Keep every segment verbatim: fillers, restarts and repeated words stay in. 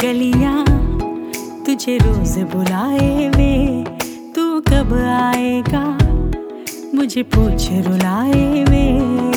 गलियां तुझे रोज बुलाए वे, तू कब आएगा मुझे पूछ रुलाए वे।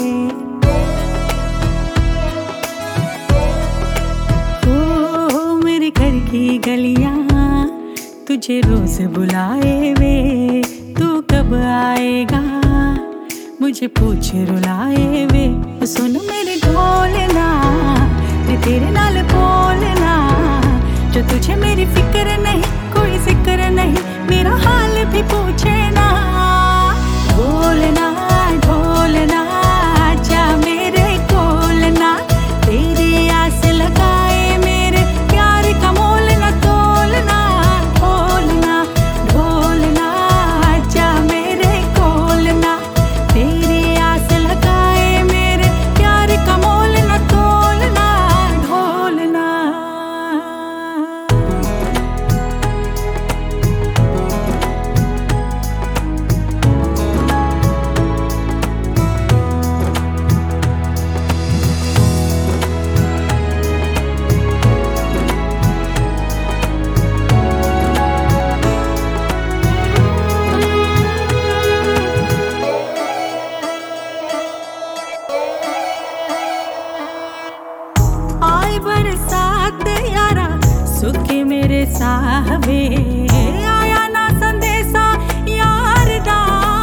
ओ मेरे घर की गलियां तुझे रोज बुलाए वे, तू कब आएगा मुझे पूछ रुलाए वे। सुन मेरे ढोलना मैं तेरे नाल बोलना, जो तुझे मेरी फिक्र नहीं कोई जिक्र नहीं, मेरा हाल भी पूछे ना। बोलना ढोलना जा मेरे कोलना, तेरी आस लगाए मेरे प्यार का मोल न तोलना। बोलना ढोलना जा मेरे कोलना, तेरी आस लगाए मेरे प्यार का मोल न तोलना। ढोलना बरसात यारा सुखे मेरे साहबे, आया ना संदेशा यार दा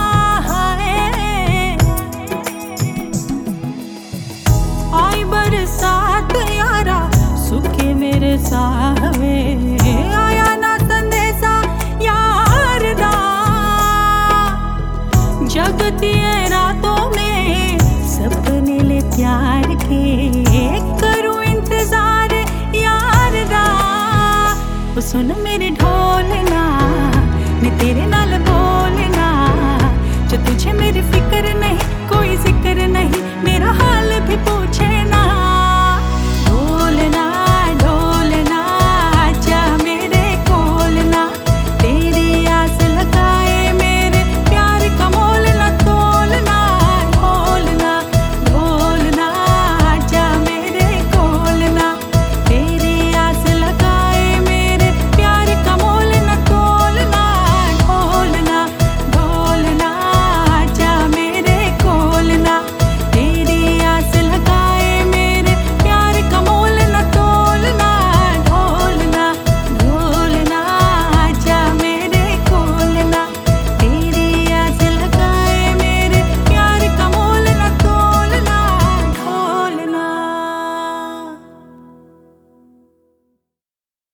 है। आई बरसात यारा सुखे मेरे साहबे, आया ना संदेशा यार दा। जगती रातों में सपने ले प्यार के, करूं इंतजार यार दा। सुन